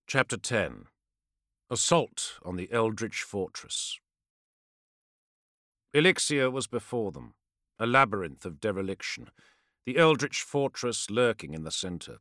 Chapter 10. Assault on the Eldritch Fortress. Elixir was before them, a labyrinth of dereliction, the Eldritch Fortress lurking in the centre.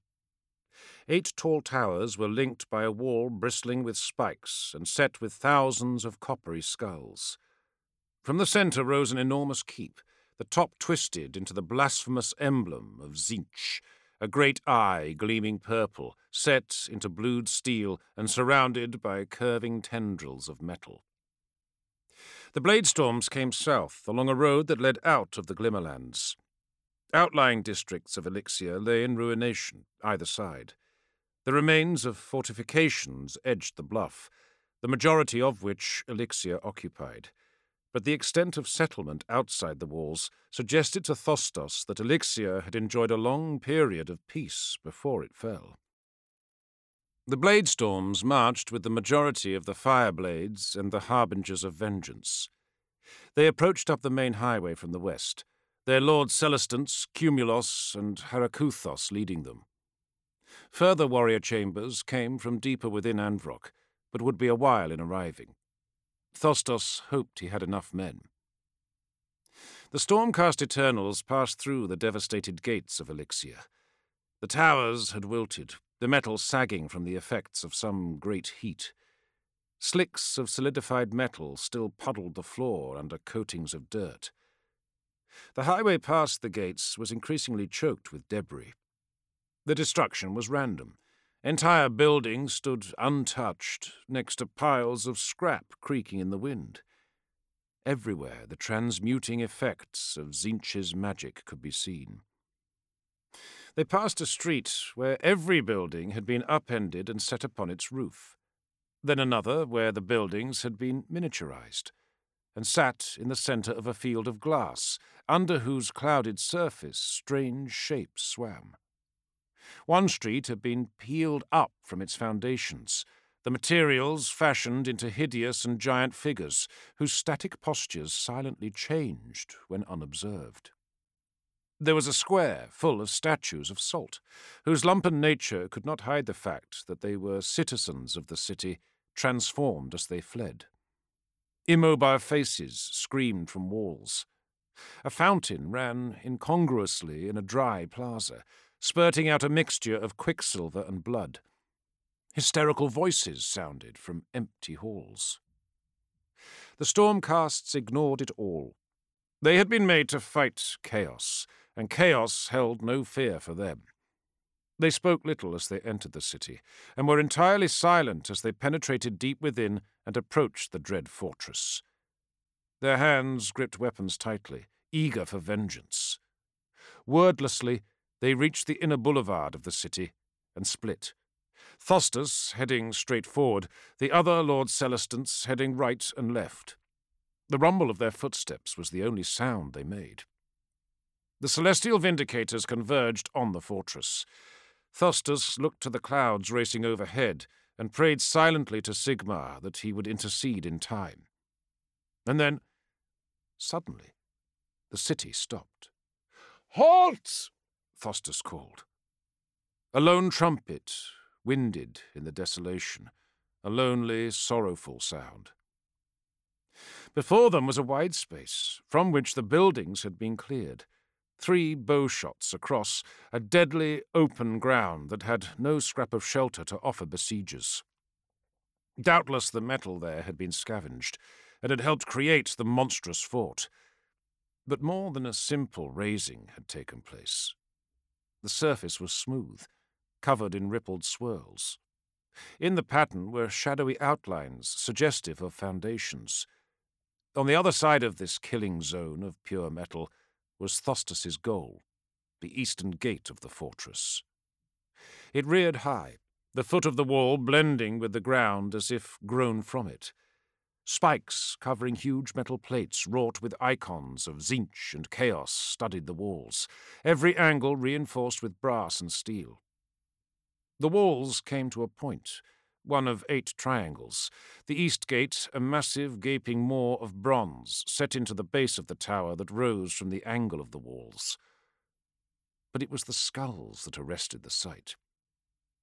8 tall towers were linked by a wall bristling with spikes and set with thousands of coppery skulls. From the centre rose an enormous keep, the top twisted into the blasphemous emblem of Tzeentch, a great eye gleaming purple, set into blued steel and surrounded by curving tendrils of metal. The Bladestorms came south along a road that led out of the Glimmerlands. Outlying districts of Elixir lay in ruination, either side. The remains of fortifications edged the bluff, the majority of which Elixir occupied. But the extent of settlement outside the walls suggested to Thostos that Elixir had enjoyed a long period of peace before it fell. The Bladestorms marched with the majority of the Fireblades and the Harbingers of Vengeance. They approached up the main highway from the west, their lords Celestance, Cumulos, and Harakuthos leading them. Further warrior chambers came from deeper within Androck, but would be a while in arriving. Thostos hoped he had enough men. The Stormcast Eternals passed through the devastated gates of Elixir. The towers had wilted, the metal sagging from the effects of some great heat. Slicks of solidified metal still puddled the floor under coatings of dirt. The highway past the gates was increasingly choked with debris. The destruction was random. Entire buildings stood untouched next to piles of scrap creaking in the wind. Everywhere the transmuting effects of Tzeentch's magic could be seen. They passed a street where every building had been upended and set upon its roof, then another where the buildings had been miniaturized, and sat in the center of a field of glass, under whose clouded surface strange shapes swam. One street had been peeled up from its foundations, the materials fashioned into hideous and giant figures whose static postures silently changed when unobserved. There was a square full of statues of Salt, whose lumpen nature could not hide the fact that they were citizens of the city, transformed as they fled. Immobile faces screamed from walls. A fountain ran incongruously in a dry plaza, spurting out a mixture of quicksilver and blood. Hysterical voices sounded from empty halls. The Stormcasts ignored it all. They had been made to fight chaos, and chaos held no fear for them. They spoke little as they entered the city, and were entirely silent as they penetrated deep within and approached the dread fortress. Their hands gripped weapons tightly, eager for vengeance. Wordlessly, they reached the inner boulevard of the city and split. Thostos heading straight forward, the other Lord Celestance heading right and left. The rumble of their footsteps was the only sound they made. The Celestial Vindicators converged on the fortress. Thostos looked to the clouds racing overhead and prayed silently to Sigmar that he would intercede in time. And then, suddenly, the city stopped. "Halt!" Thostos called. A lone trumpet winded in the desolation, a lonely, sorrowful sound. Before them was a wide space, from which the buildings had been cleared. 3 bow shots across a deadly open ground that had no scrap of shelter to offer besiegers. Doubtless the metal there had been scavenged, and had helped create the monstrous fort. But more than a simple razing had taken place. The surface was smooth, covered in rippled swirls. In the pattern were shadowy outlines suggestive of foundations. On the other side of this killing zone of pure metal was Thostos's goal, the eastern gate of the fortress. It reared high, the foot of the wall blending with the ground as if grown from it. Spikes covering huge metal plates wrought with icons of Tzeentch and chaos studded the walls, every angle reinforced with brass and steel. The walls came to a point, one of 8 triangles, the east gate a massive gaping maw of bronze set into the base of the tower that rose from the angle of the walls. But it was the skulls that arrested the sight.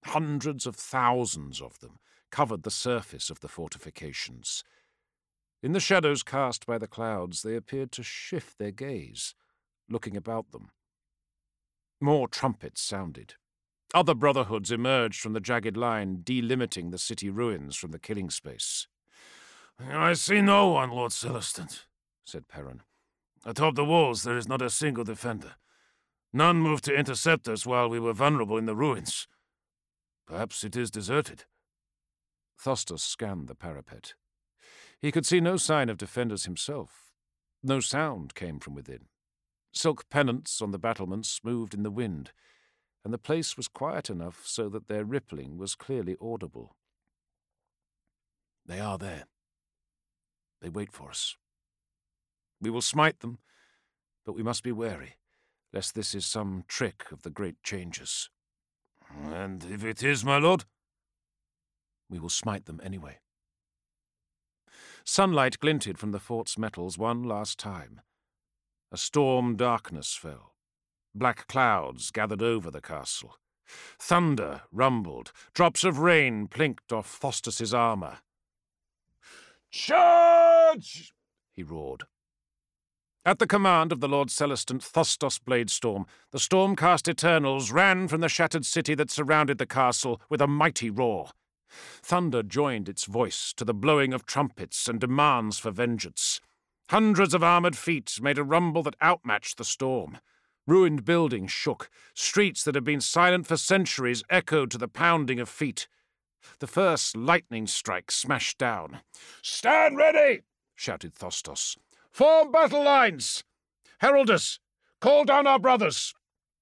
Hundreds of thousands of them covered the surface of the fortifications. In the shadows cast by the clouds, they appeared to shift their gaze, looking about them. More trumpets sounded. Other brotherhoods emerged from the jagged line, delimiting the city ruins from the killing space. "I see no one, Lord Celestant," said Perrin. "Atop the walls there is not a single defender. None moved to intercept us while we were vulnerable in the ruins. Perhaps it is deserted." Thostos scanned the parapet. He could see no sign of defenders himself. No sound came from within. Silk pennants on the battlements moved in the wind, and the place was quiet enough so that their rippling was clearly audible. "They are there. They wait for us. We will smite them, but we must be wary, lest this is some trick of the great changes." "And if it is, my lord?" "We will smite them anyway." Sunlight glinted from the fort's metals one last time. A storm darkness fell. Black clouds gathered over the castle. Thunder rumbled. Drops of rain plinked off Thostos' armor. "Charge!" he roared. At the command of the Lord Celestant Thostos Bladestorm, the storm-cast Eternals ran from the shattered city that surrounded the castle with a mighty roar. Thunder joined its voice to the blowing of trumpets and demands for vengeance. Hundreds of armored feet made a rumble that outmatched the storm. Ruined buildings shook. Streets that had been silent for centuries echoed to the pounding of feet. The first lightning strike smashed down. "Stand ready!" shouted Thostos. "Form battle lines! Heraldus, call down our brothers!"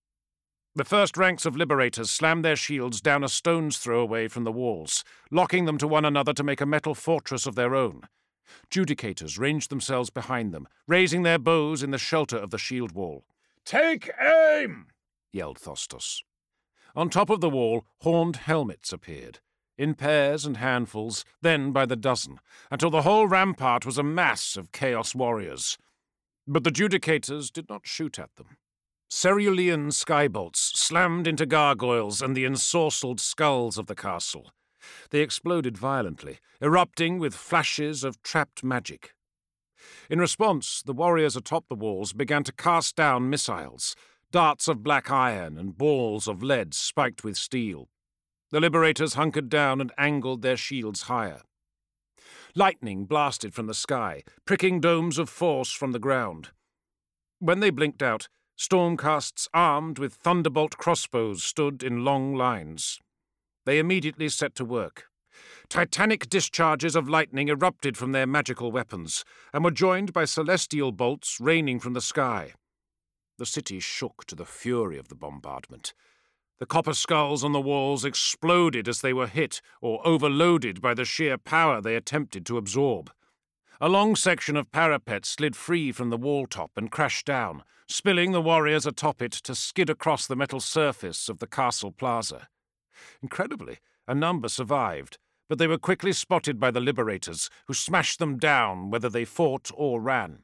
The first ranks of liberators slammed their shields down a stone's throw away from the walls, locking them to one another to make a metal fortress of their own. Judicators ranged themselves behind them, raising their bows in the shelter of the shield wall. "Take aim!" yelled Thostos. On top of the wall, horned helmets appeared, in pairs and handfuls, then by the dozen, until the whole rampart was a mass of Chaos warriors. But the Judicators did not shoot at them. Cerulean skybolts slammed into gargoyles and the ensorcelled skulls of the castle. They exploded violently, erupting with flashes of trapped magic. In response, the warriors atop the walls began to cast down missiles, darts of black iron and balls of lead spiked with steel. The liberators hunkered down and angled their shields higher. Lightning blasted from the sky, pricking domes of force from the ground. When they blinked out, stormcasts armed with thunderbolt crossbows stood in long lines. They immediately set to work. Titanic discharges of lightning erupted from their magical weapons, and were joined by celestial bolts raining from the sky. The city shook to the fury of the bombardment. The copper skulls on the walls exploded as they were hit or overloaded by the sheer power they attempted to absorb. A long section of parapet slid free from the wall top and crashed down, spilling the warriors atop it to skid across the metal surface of the castle plaza. Incredibly, a number survived, but they were quickly spotted by the liberators, who smashed them down whether they fought or ran.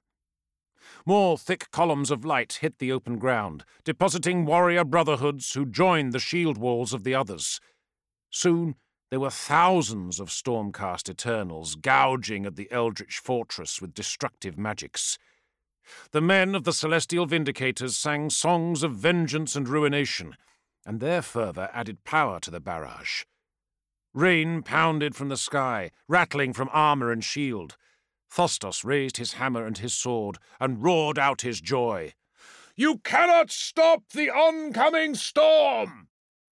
More thick columns of light hit the open ground, depositing warrior brotherhoods who joined the shield walls of the others. Soon there were thousands of stormcast Eternals gouging at the Eldritch fortress with destructive magics. The men of the Celestial Vindicators sang songs of vengeance and ruination, and their fervour added power to the barrage. Rain pounded from the sky, rattling from armour and shield. Thostos raised his hammer and his sword and roared out his joy. "You cannot stop the oncoming storm!"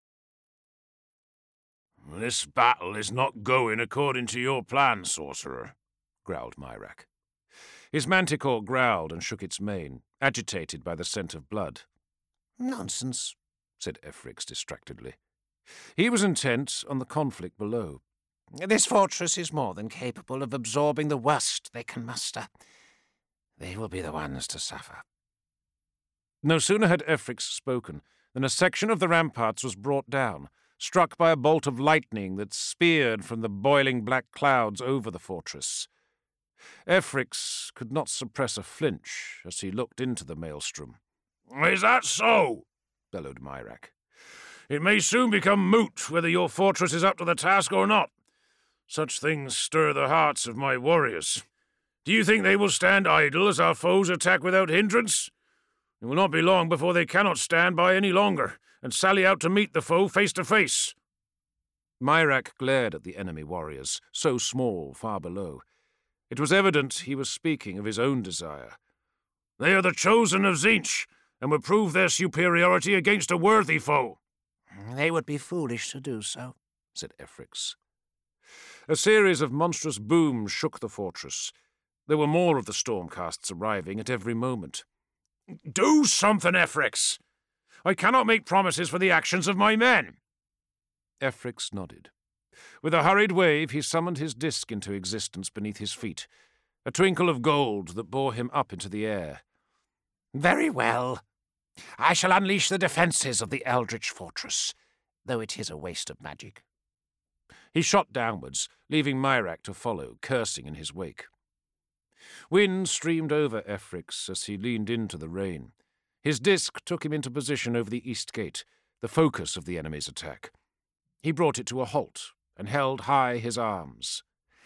"This battle is not going according to your plan, sorcerer," growled Myrak. His manticore growled and shook its mane, agitated by the scent of blood. "Nonsense," said Efrix distractedly. He was intent on the conflict below. "This fortress is more than capable of absorbing the worst they can muster. They will be the ones to suffer." No sooner had Efrix spoken than a section of the ramparts was brought down, struck by a bolt of lightning that speared from the boiling black clouds over the fortress. Efrix could not suppress a flinch as he looked into the maelstrom. "Is that so?" bellowed Myrak. It may soon become moot whether your fortress is up to the task or not. Such things stir the hearts of my warriors. Do you think they will stand idle as our foes attack without hindrance? It will not be long before they cannot stand by any longer, and sally out to meet the foe face to face." Myrak glared at the enemy warriors, so small far below. It was evident he was speaking of his own desire. "They are the chosen of Tzeentch, and would prove their superiority against a worthy foe." "They would be foolish to do so," said Efrix. A series of monstrous booms shook the fortress. There were more of the stormcasts arriving at every moment. "Do something, Efrix! I cannot make promises for the actions of my men." Efrix nodded. With a hurried wave, he summoned his disk into existence beneath his feet, a twinkle of gold that bore him up into the air. "Very well. I shall unleash the defences of the Eldritch Fortress, though it is a waste of magic." He shot downwards, leaving Myrak to follow, cursing in his wake. Wind streamed over Efrix as he leaned into the rain. His disk took him into position over the east gate, the focus of the enemy's attack. He brought it to a halt and held high his arms.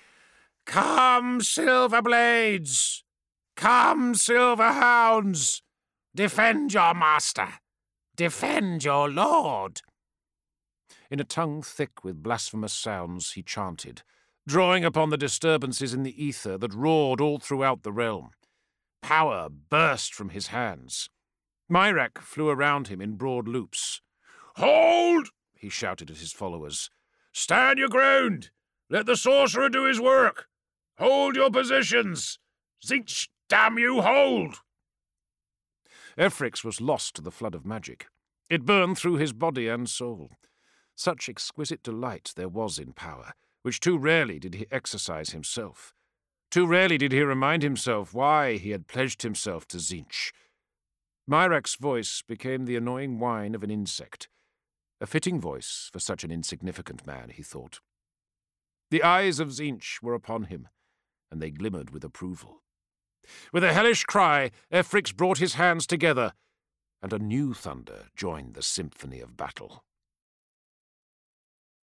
"Come, Silver Blades! Come, Silver Hounds! Defend your master! Defend your lord!" In a tongue thick with blasphemous sounds, he chanted, drawing upon the disturbances in the ether that roared all throughout the realm. Power burst from his hands. Myrak flew around him in broad loops. "Hold!" he shouted at his followers. "Stand your ground! Let the sorcerer do his work! Hold your positions! Tzeentch, damn you, hold!" Efrix was lost to the flood of magic. It burned through his body and soul. Such exquisite delight there was in power, which too rarely did he exercise himself. Too rarely did he remind himself why he had pledged himself to Tzeentch. Myrak's voice became the annoying whine of an insect. A fitting voice for such an insignificant man, he thought. The eyes of Tzeentch were upon him, and they glimmered with approval. With a hellish cry, Efrix brought his hands together, and a new thunder joined the symphony of battle.